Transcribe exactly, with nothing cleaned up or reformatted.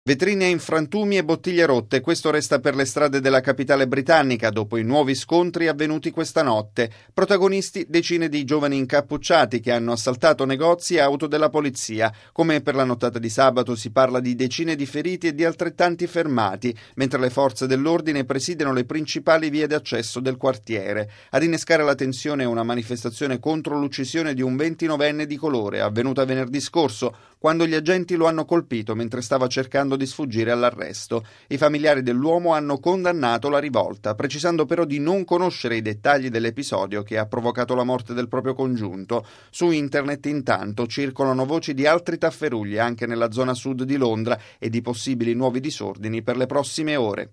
Vetrine in frantumi e bottiglie rotte, questo resta per le strade della capitale britannica dopo i nuovi scontri avvenuti questa notte. Protagonisti decine di giovani incappucciati che hanno assaltato negozi e auto della polizia. Come per la nottata di sabato si parla di decine di feriti e di altrettanti fermati, mentre le forze dell'ordine presidiano le principali vie d'accesso del quartiere. Ad innescare la tensione è una manifestazione contro l'uccisione di un ventinovenne di colore, avvenuta venerdì scorso, quando gli agenti lo hanno colpito mentre stava cercando di sfuggire all'arresto. I familiari dell'uomo hanno condannato la rivolta, precisando però di non conoscere i dettagli dell'episodio che ha provocato la morte del proprio congiunto. Su internet intanto circolano voci di altri tafferugli anche nella zona sud di Londra e di possibili nuovi disordini per le prossime ore.